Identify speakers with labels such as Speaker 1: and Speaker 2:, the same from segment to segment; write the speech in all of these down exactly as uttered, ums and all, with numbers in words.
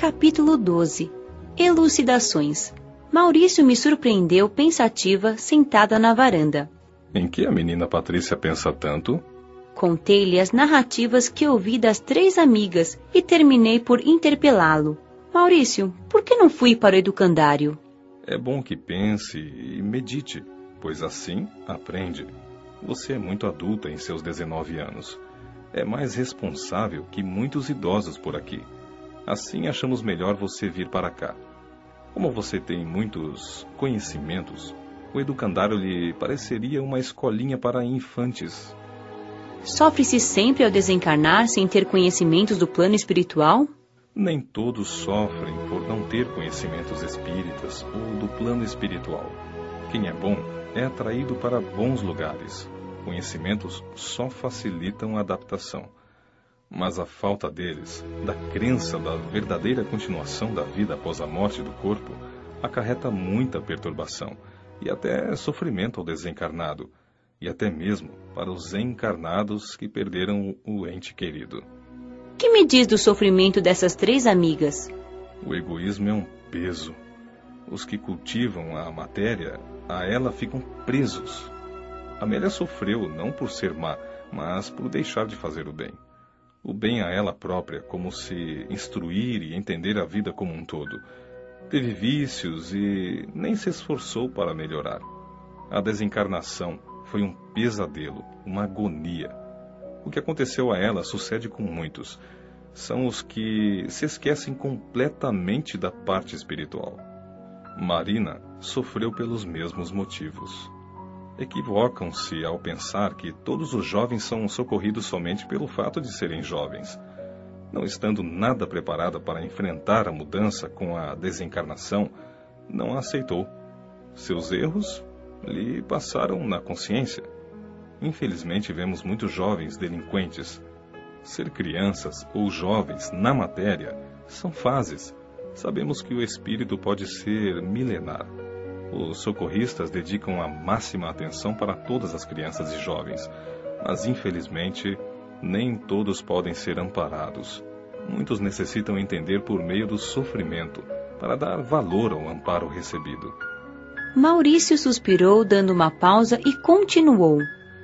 Speaker 1: Capítulo doze. Elucidações. Maurício me surpreendeu pensativa, sentada na varanda.
Speaker 2: Em que a menina Patrícia pensa tanto?
Speaker 1: Contei-lhe as narrativas que ouvi das três amigas e terminei por interpelá-lo. Maurício, por que não fui para o educandário?
Speaker 2: É bom que pense e medite, pois assim aprende. Você é muito adulta em seus dezenove anos. É mais responsável que muitos idosos por aqui. Assim achamos melhor você vir para cá. Como você tem muitos conhecimentos, o educandário lhe pareceria uma escolinha para infantes.
Speaker 1: Sofre-se sempre ao desencarnar sem ter conhecimentos do plano espiritual?
Speaker 2: Nem todos sofrem por não ter conhecimentos espíritas ou do plano espiritual. Quem é bom é atraído para bons lugares. Conhecimentos só facilitam a adaptação. Mas a falta deles, da crença da verdadeira continuação da vida após a morte do corpo, acarreta muita perturbação e até sofrimento ao desencarnado, e até mesmo para os encarnados que perderam o ente querido.
Speaker 1: Que me diz do sofrimento dessas três amigas?
Speaker 2: O egoísmo é um peso. Os que cultivam a matéria, a ela ficam presos. Amélia sofreu não por ser má, mas por deixar de fazer o bem. O bem a ela própria, como se instruir e entender a vida como um todo. Teve vícios e nem se esforçou para melhorar. A desencarnação foi um pesadelo, uma agonia. O que aconteceu a ela sucede com muitos. São os que se esquecem completamente da parte espiritual. Marina sofreu pelos mesmos motivos. Equivocam-se ao pensar que todos os jovens são socorridos somente pelo fato de serem jovens. Não estando nada preparada para enfrentar a mudança com a desencarnação, não a aceitou. Seus erros lhe passaram na consciência. Infelizmente, vemos muitos jovens delinquentes. Ser crianças ou jovens na matéria são fases. Sabemos que o espírito pode ser milenar. Os socorristas dedicam a máxima atenção para todas as crianças e jovens, mas infelizmente nem todos podem ser amparados. Muitos necessitam entender por meio do sofrimento, para dar valor ao amparo recebido.
Speaker 1: Maurício suspirou, dando uma pausa, e continuou.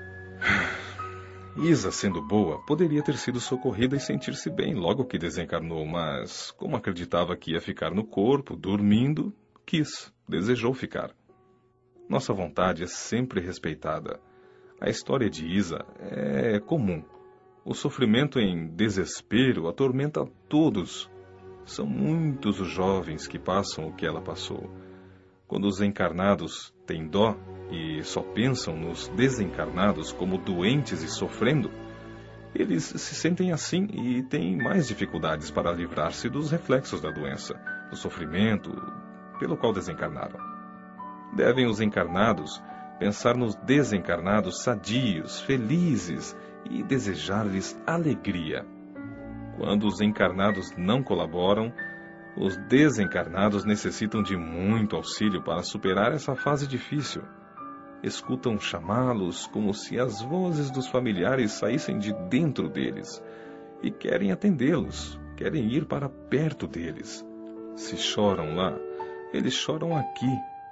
Speaker 2: Isa, sendo boa, poderia ter sido socorrida e sentir-se bem logo que desencarnou, mas, como acreditava que ia ficar no corpo, dormindo, quis, desejou ficar. Nossa vontade é sempre respeitada. A história de Isa é comum. O sofrimento em desespero atormenta a todos. São muitos os jovens que passam o que ela passou. Quando os encarnados têm dó e só pensam nos desencarnados como doentes e sofrendo, eles se sentem assim e têm mais dificuldades para livrar-se dos reflexos da doença, do sofrimento pelo qual desencarnaram. Devem os encarnados pensar nos desencarnados sadios, felizes e desejar-lhes alegria. Quando os encarnados não colaboram, os desencarnados necessitam de muito auxílio para superar essa fase difícil. Escutam chamá-los como se as vozes dos familiares saíssem de dentro deles e querem atendê-los, querem ir para perto deles. Se choram lá, eles choram aqui.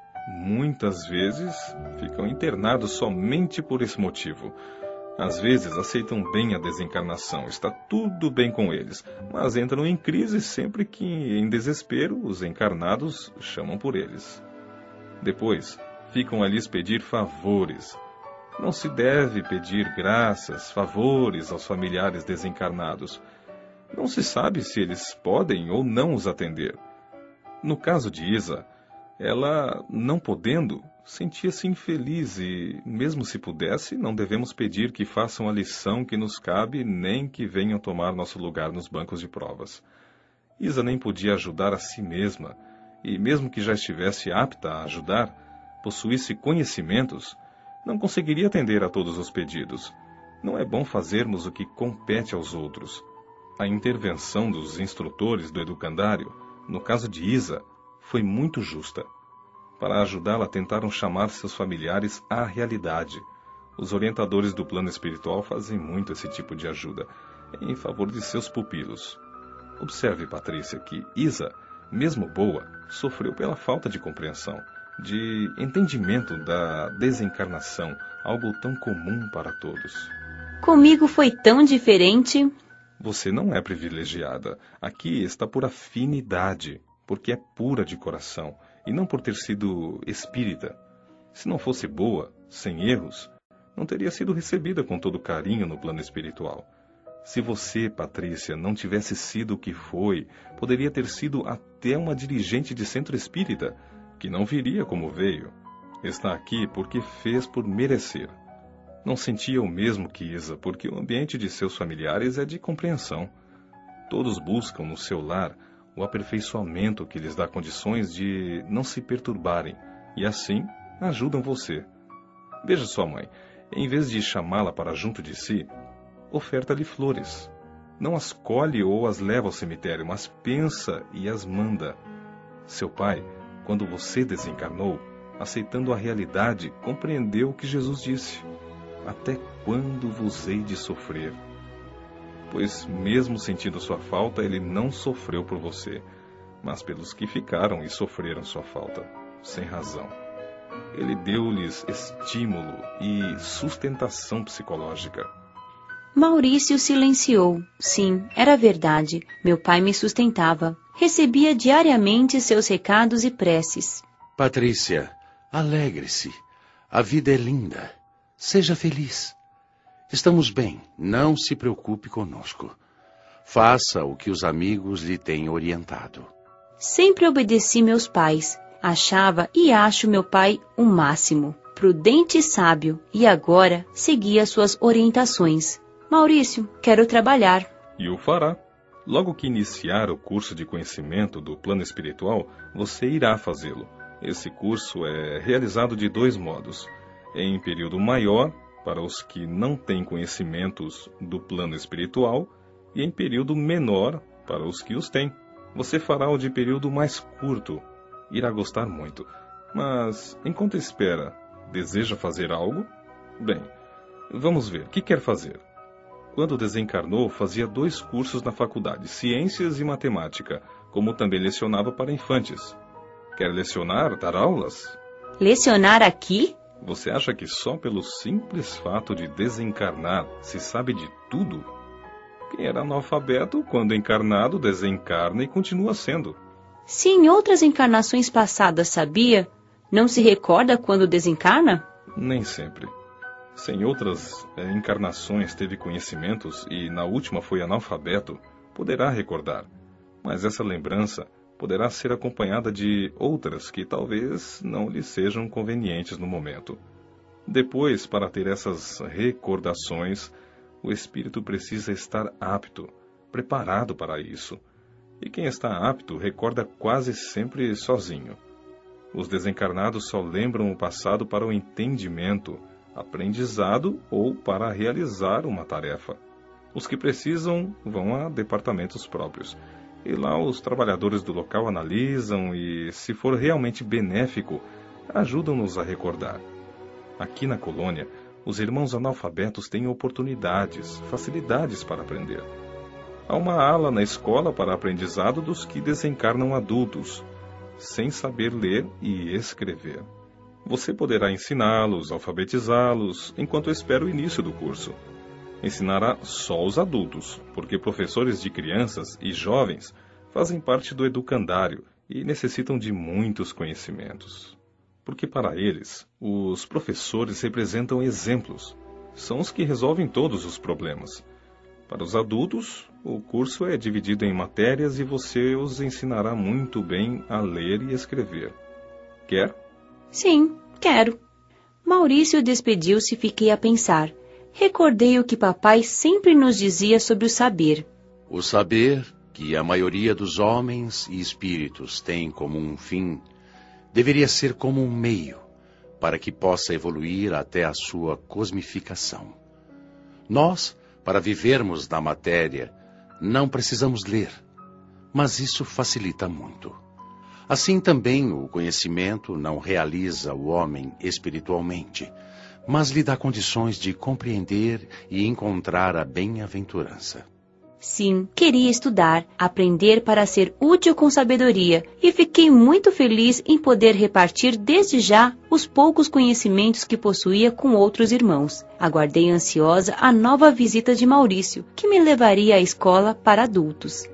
Speaker 2: Muitas vezes ficam internados somente por esse motivo. Às vezes aceitam bem a desencarnação, está tudo bem com eles, mas entram em crise sempre que, em desespero, os encarnados chamam por eles. Depois, ficam a lhes pedir favores. Não se deve pedir graças, favores aos familiares desencarnados. Não se sabe se eles podem ou não os atender. No caso de Isa, ela, não podendo, sentia-se infeliz e, mesmo se pudesse, não devemos pedir que façam a lição que nos cabe, nem que venham tomar nosso lugar nos bancos de provas. Isa nem podia ajudar a si mesma, e mesmo que já estivesse apta a ajudar, possuísse conhecimentos, não conseguiria atender a todos os pedidos. Não é bom fazermos o que compete aos outros. A intervenção dos instrutores do educandário, no caso de Isa, foi muito justa. Para ajudá-la, tentaram chamar seus familiares à realidade. Os orientadores do plano espiritual fazem muito esse tipo de ajuda, em favor de seus pupilos. Observe, Patrícia, que Isa, mesmo boa, sofreu pela falta de compreensão, de entendimento da desencarnação, algo tão comum para todos.
Speaker 1: Comigo foi tão diferente.
Speaker 2: Você não é privilegiada. Aqui está por afinidade, porque é pura de coração, e não por ter sido espírita. Se não fosse boa, sem erros, não teria sido recebida com todo carinho no plano espiritual. Se você, Patrícia, não tivesse sido o que foi, poderia ter sido até uma dirigente de centro espírita, que não viria como veio. Está aqui porque fez por merecer. Não sentia o mesmo que Isa, porque o ambiente de seus familiares é de compreensão. Todos buscam no seu lar o aperfeiçoamento que lhes dá condições de não se perturbarem, e assim ajudam você. Veja sua mãe, em vez de chamá-la para junto de si, oferta-lhe flores. Não as colhe ou as leva ao cemitério, mas pensa e as manda. Seu pai, quando você desencarnou, aceitando a realidade, compreendeu o que Jesus disse. Até quando vos hei de sofrer? Pois, mesmo sentindo sua falta, ele não sofreu por você, mas pelos que ficaram e sofreram sua falta, sem razão. Ele deu-lhes estímulo e sustentação psicológica.
Speaker 1: Maurício silenciou. Sim, era verdade. Meu pai me sustentava. Recebia diariamente seus recados e preces.
Speaker 3: Patrícia, alegre-se. A vida é linda. Seja feliz. Estamos bem, não se preocupe conosco. Faça o que os amigos lhe têm orientado.
Speaker 1: Sempre obedeci meus pais. Achava e acho meu pai o máximo, prudente e sábio, e agora seguia suas orientações. Maurício, quero trabalhar.
Speaker 2: E o fará. Logo que iniciar o curso de conhecimento do plano espiritual, você irá fazê-lo. Esse curso é realizado de dois modos. Em período maior, para os que não têm conhecimentos do plano espiritual, e em período menor, para os que os têm. Você fará o de período mais curto. Irá gostar muito. Mas, enquanto espera, deseja fazer algo? Bem, vamos ver. O que quer fazer? Quando desencarnou, fazia dois cursos na faculdade, Ciências e Matemática, como também lecionava para infantes. Quer lecionar, dar aulas?
Speaker 1: Lecionar aqui?
Speaker 2: Você acha que só pelo simples fato de desencarnar se sabe de tudo? Quem era analfabeto, quando encarnado, desencarna e continua sendo.
Speaker 1: Se em outras encarnações passadas sabia, não se recorda quando desencarna?
Speaker 2: Nem sempre. Se em outras eh, encarnações teve conhecimentos e na última foi analfabeto, poderá recordar. Mas essa lembrança poderá ser acompanhada de outras que talvez não lhe sejam convenientes no momento. Depois, para ter essas recordações, o espírito precisa estar apto, preparado para isso. E quem está apto recorda quase sempre sozinho. Os desencarnados só lembram o passado para o entendimento, aprendizado ou para realizar uma tarefa. Os que precisam vão a departamentos próprios. E lá os trabalhadores do local analisam e, se for realmente benéfico, ajudam-nos a recordar. Aqui na colônia, os irmãos analfabetos têm oportunidades, facilidades para aprender. Há uma ala na escola para aprendizado dos que desencarnam adultos, sem saber ler e escrever. Você poderá ensiná-los, alfabetizá-los, enquanto espera o início do curso. Ensinará só os adultos, porque professores de crianças e jovens fazem parte do educandário e necessitam de muitos conhecimentos. Porque para eles, os professores representam exemplos. São os que resolvem todos os problemas. Para os adultos, o curso é dividido em matérias e você os ensinará muito bem a ler e escrever. Quer?
Speaker 1: Sim, quero. Maurício despediu-se e fiquei a pensar. Recordei o que papai sempre nos dizia sobre o saber.
Speaker 3: O saber, que a maioria dos homens e espíritos tem como um fim, deveria ser como um meio para que possa evoluir até a sua cosmificação. Nós, para vivermos na matéria, não precisamos ler, mas isso facilita muito. Assim também o conhecimento não realiza o homem espiritualmente, mas lhe dá condições de compreender e encontrar a bem-aventurança.
Speaker 1: Sim, queria estudar, aprender para ser útil com sabedoria, e fiquei muito feliz em poder repartir desde já os poucos conhecimentos que possuía com outros irmãos. Aguardei ansiosa a nova visita de Maurício, que me levaria à escola para adultos.